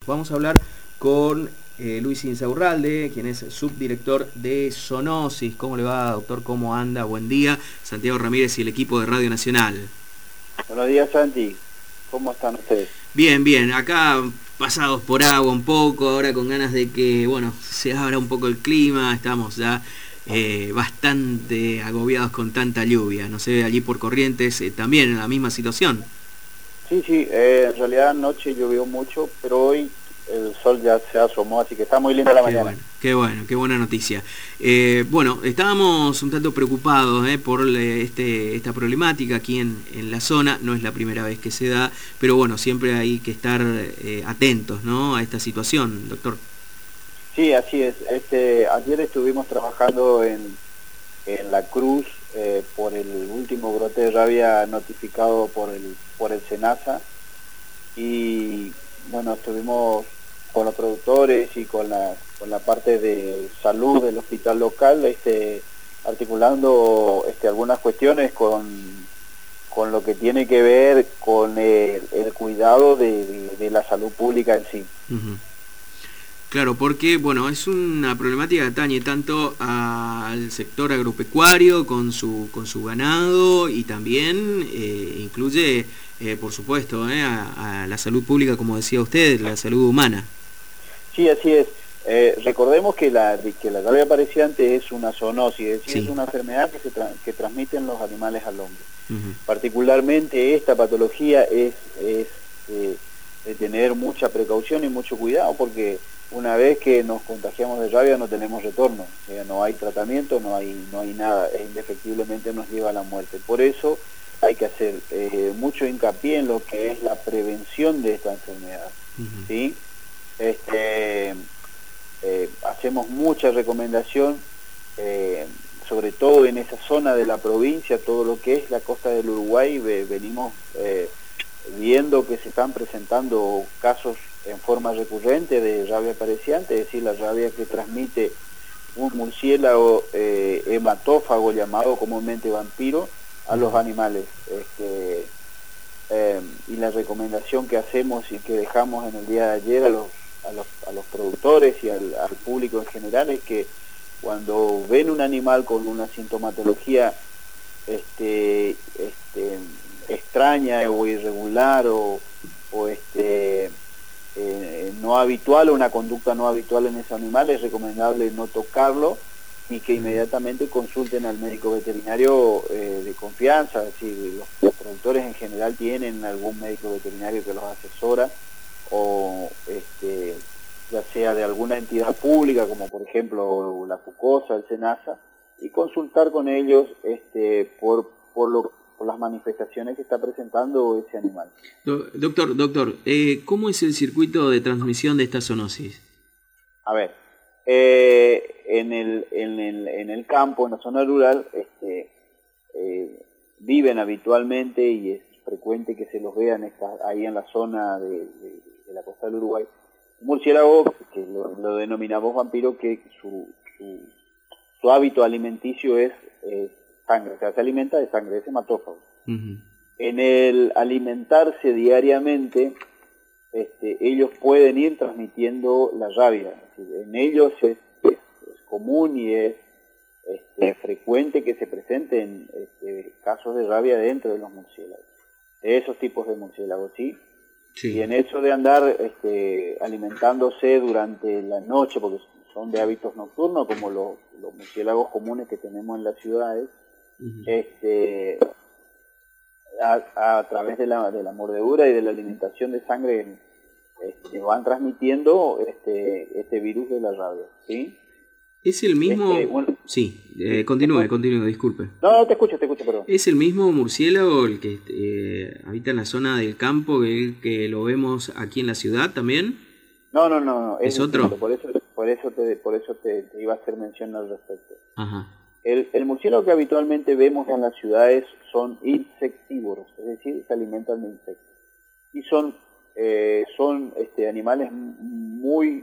Vamos a hablar con Luis Insaurralde, quien es subdirector de Zoonosis. ¿Cómo le va, doctor? ¿Cómo anda? Buen día. Santiago Ramírez y el equipo de Radio Nacional. Buenos días, Santi. ¿Cómo están ustedes? Bien, bien. Acá pasados por agua un poco, ahora con ganas de que, bueno, se abra un poco el clima. Estamos ya bastante agobiados con tanta lluvia. No sé, allí por Corrientes también en la misma situación. Sí, en realidad anoche llovió mucho, pero hoy el sol ya se asomó, así que está muy linda la mañana. Qué buena noticia. Bueno, estábamos un tanto preocupados por esta problemática aquí en la zona. No es la primera vez que se da, pero bueno, siempre hay que estar atentos, ¿no?, a esta situación, doctor. Sí, así es. Ayer estuvimos trabajando en La Cruz por el último brote de rabia notificado por el SENASA, y bueno, estuvimos con los productores y con la parte de salud del hospital local, articulando algunas cuestiones con lo que tiene que ver con el cuidado de la salud pública en sí. Uh-huh. Claro, porque bueno, es una problemática que atañe tanto al sector agropecuario con su ganado, y también incluye, por supuesto, a la salud pública, como decía usted, la salud humana. Sí, así es. Recordemos que la rabia apareciente es una zoonosis, es decir, sí, es una enfermedad que transmiten los animales al hombre. Uh-huh. Particularmente esta patología es de tener mucha precaución y mucho cuidado, porque una vez que nos contagiamos de rabia no tenemos retorno, o sea, no hay tratamiento, no hay nada, indefectiblemente nos lleva a la muerte. Por eso hay que hacer mucho hincapié en lo que es la prevención de esta enfermedad. Uh-huh. ¿Sí? Hacemos mucha recomendación, sobre todo en esa zona de la provincia, todo lo que es la costa del Uruguay. Venimos viendo que se están presentando casos en forma recurrente de rabia apareciente, es decir, la rabia que transmite un murciélago hematófago llamado comúnmente vampiro a los animales. Y la recomendación que hacemos y que dejamos en el día de ayer a los productores y al público en general es que cuando ven un animal con una sintomatología extraña o irregular o no habitual, o una conducta no habitual en ese animal, es recomendable no tocarlo y que inmediatamente consulten al médico veterinario de confianza. Es decir, los productores en general tienen algún médico veterinario que los asesora, o ya sea de alguna entidad pública como por ejemplo la FUCOSA, el SENASA, y consultar con ellos por las manifestaciones que está presentando ese animal. Doctor, ¿cómo es el circuito de transmisión de esta zoonosis? A ver, en el campo, en la zona rural, viven habitualmente, y es frecuente que se los vean ahí en la zona de la costa del Uruguay, un murciélago que lo denominamos vampiro, que su hábito alimenticio es sangre, o sea, se alimenta de sangre, es hematófago. Uh-huh. En el alimentarse diariamente, ellos pueden ir transmitiendo la rabia. Es decir, en ellos es común y es frecuente que se presenten casos de rabia dentro de los murciélagos, de esos tipos de murciélagos, ¿sí? Sí. Y en eso de andar alimentándose durante la noche, porque son de hábitos nocturnos, como los murciélagos comunes que tenemos en las ciudades, uh-huh, a través de la mordedura y de la alimentación de sangre, van transmitiendo este virus de la rabia, ¿sí? ¿Es el mismo? Sí, continúe, disculpe. No, te escucho, perdón. ¿Es el mismo murciélago el que habita en la zona del campo que lo vemos aquí en la ciudad también? No. ¿Es otro? Por eso te iba a hacer mención al respecto. Ajá. El murciélago que habitualmente vemos en las ciudades son insectívoros, es decir, se alimentan de insectos. Y son animales muy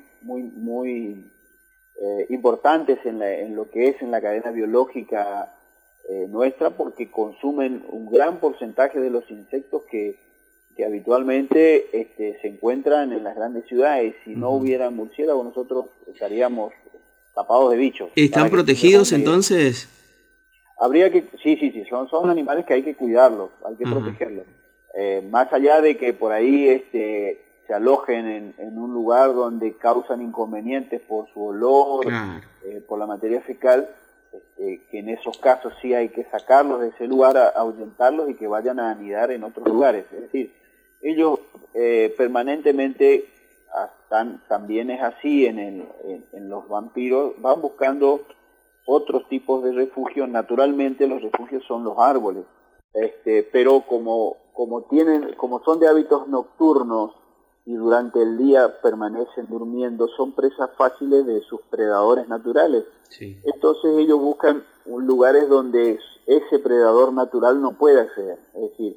importantes en lo que es en la cadena biológica nuestra, porque consumen un gran porcentaje de los insectos que que habitualmente se encuentran en las grandes ciudades. Si no hubiera murciélagos, nosotros estaríamos tapados de bichos. ¿Están protegidos entonces? Habría que, sí, son animales que hay que cuidarlos, hay que protegerlos. Más allá de que por ahí se alojen en un lugar donde causan inconvenientes por su olor, claro, por la materia fecal, que en esos casos sí hay que sacarlos de ese lugar, ahuyentarlos y que vayan a anidar en otros lugares. Es decir, ellos permanentemente, también es así en los vampiros, van buscando otros tipos de refugios. Naturalmente los refugios son los árboles, pero como son de hábitos nocturnos y durante el día permanecen durmiendo, son presas fáciles de sus predadores naturales. Sí. Entonces ellos buscan lugares donde ese predador natural no puede acceder. Es decir,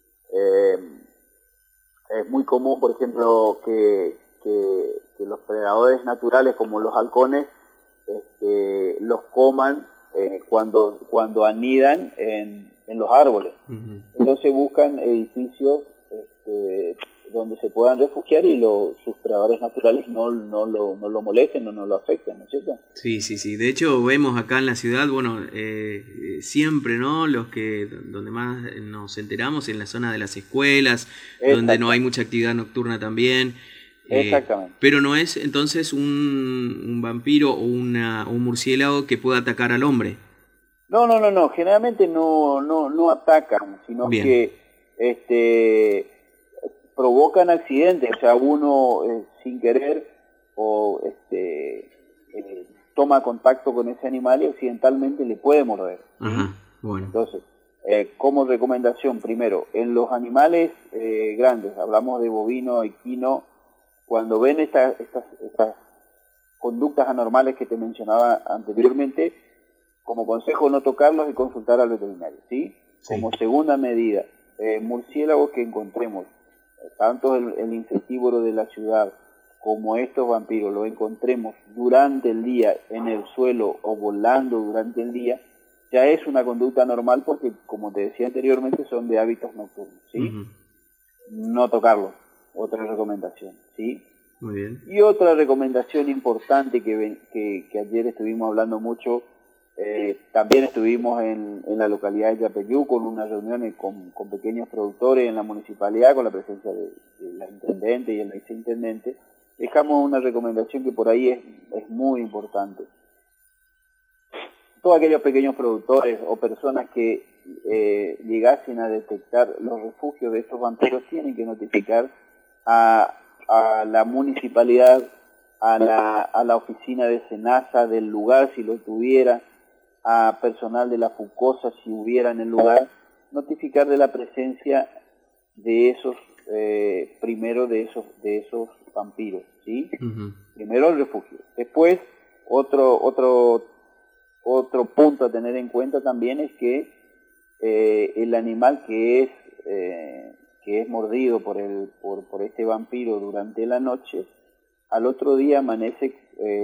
es muy común, por ejemplo, que los predadores naturales, como los halcones, los coman cuando anidan en los árboles. Entonces buscan edificios donde se puedan refugiar y sus predadores naturales no lo molesten o no lo afecten, ¿no es cierto? Sí. De hecho, vemos acá en la ciudad, siempre, ¿no? Donde más nos enteramos, en la zona de las escuelas, donde no hay mucha actividad nocturna también. Exactamente. Pero no es entonces un vampiro o un murciélago que pueda atacar al hombre. No. Generalmente no atacan, sino Bien. Que provocan accidentes. O sea, uno sin querer toma contacto con ese animal y accidentalmente le puede morder. Ajá, bueno. Entonces, como recomendación, primero, en los animales grandes, hablamos de bovino, equino, cuando ven estas conductas anormales que te mencionaba anteriormente, como consejo no tocarlos y consultar al veterinario, ¿sí? Como segunda medida, murciélagos que encontremos, tanto el insectívoro de la ciudad como estos vampiros, lo encontremos durante el día en el suelo o volando durante el día, ya es una conducta normal porque, como te decía anteriormente, son de hábitos nocturnos, ¿sí? No tocarlos. Otra recomendación, ¿sí? Muy bien. Y otra recomendación importante que ayer estuvimos hablando mucho, también estuvimos en la localidad de Yapeyú con unas reuniones con pequeños productores en la municipalidad, con la presencia de la intendente y el viceintendente. Dejamos una recomendación que por ahí es muy importante. Todos aquellos pequeños productores o personas que llegasen a detectar los refugios de estos vampiros tienen que notificar a la municipalidad, a la oficina de SENASA del lugar si lo tuviera, a personal de la FUCOSA si hubiera en el lugar, notificar de la presencia de esos primero de esos vampiros, ¿sí? Primero el refugio. Después otro punto a tener en cuenta también es que el animal que es mordido por este vampiro durante la noche, al otro día amanece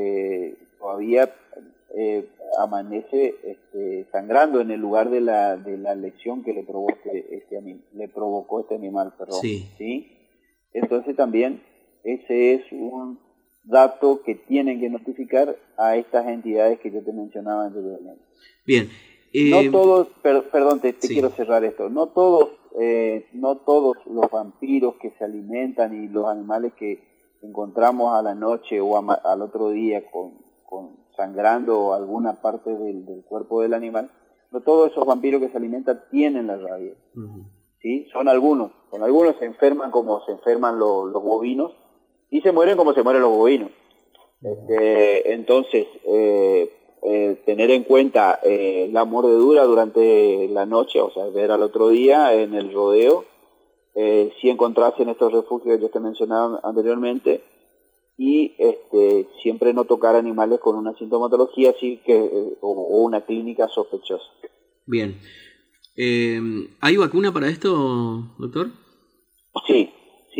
sangrando en el lugar de la lesión que le provocó este animal, perdón. ¿Sí? Entonces también ese es un dato que tienen que notificar a estas entidades que yo te mencionaba anteriormente. Bien. No todos, perdón, te quiero cerrar esto. No todos los vampiros que se alimentan y los animales que encontramos a la noche o al otro día con sangrando alguna parte del cuerpo del animal, no todos esos vampiros que se alimentan tienen la rabia. ¿Sí? Son algunos se enferman como se enferman los bovinos y se mueren como se mueren los bovinos. Entonces, tener en cuenta la mordedura durante la noche, o sea, ver al otro día en el rodeo, si encontrarse en estos refugios que yo te mencionaba anteriormente, y siempre no tocar animales con una sintomatología así o una clínica sospechosa. Bien. ¿Hay vacuna para esto, doctor? Sí.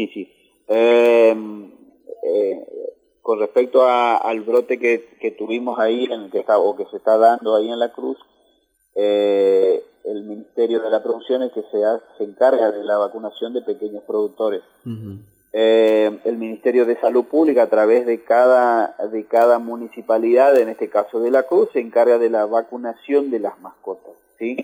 Con respecto al brote que tuvimos ahí, que se está dando ahí en La Cruz, el Ministerio de la Producción el que se encarga de la vacunación de pequeños productores. El Ministerio de Salud Pública, a través de cada municipalidad, en este caso de La Cruz, se encarga de la vacunación de las mascotas, ¿sí?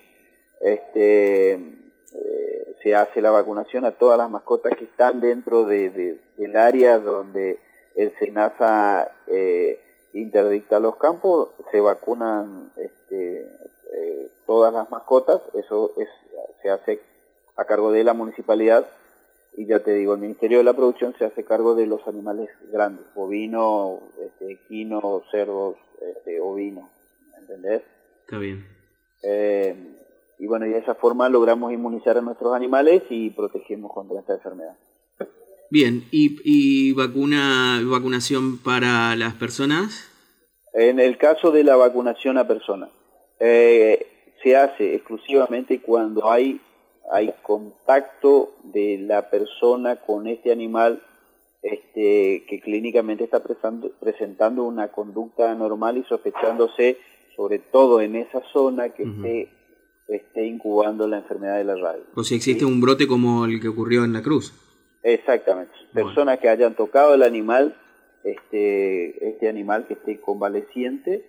Se hace la vacunación a todas las mascotas que están dentro del área donde el SENASA interdicta los campos. Se vacunan todas las mascotas. Eso se hace a cargo de la municipalidad, y ya te digo, el Ministerio de la Producción se hace cargo de los animales grandes, bovinos, equinos, cerdos, ovinos, ¿entendés? Está bien. Y bueno, y de esa forma logramos inmunizar a nuestros animales y protegemos contra esta enfermedad. Bien, ¿y vacunación para las personas? En el caso de la vacunación a personas, se hace exclusivamente cuando hay contacto de la persona con este animal que clínicamente está presentando una conducta anormal y sospechándose, sobre todo en esa zona, que esté incubando la enfermedad de la rabia. O si existe un brote como el que ocurrió en La Cruz. Exactamente. Personas que hayan tocado el animal, este animal que esté convaleciente,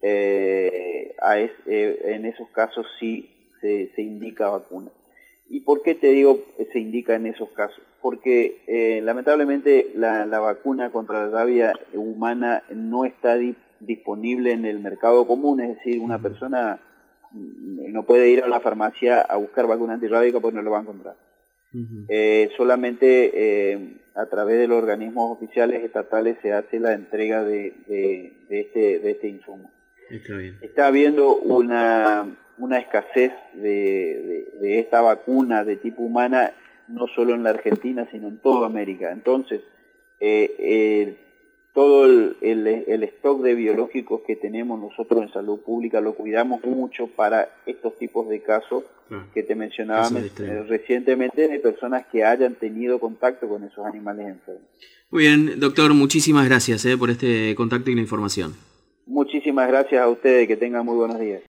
en esos casos sí se indica vacuna. ¿Y por qué te digo se indica en esos casos? Porque lamentablemente la vacuna contra la rabia humana no está disponible en el mercado común, es decir, una persona no puede ir a la farmacia a buscar vacuna antirrábica porque no lo va a encontrar. Solamente a través de los organismos oficiales estatales se hace la entrega de este insumo. Está bien. Está habiendo una escasez de esta vacuna de tipo humana, no solo en la Argentina, sino en toda América. Entonces, todo el stock de biológicos que tenemos nosotros en salud pública lo cuidamos mucho para estos tipos de casos que te mencionaba recientemente, de personas que hayan tenido contacto con esos animales enfermos. Muy bien, doctor, muchísimas gracias por este contacto y la información. Muchísimas gracias a ustedes, que tengan muy buenos días.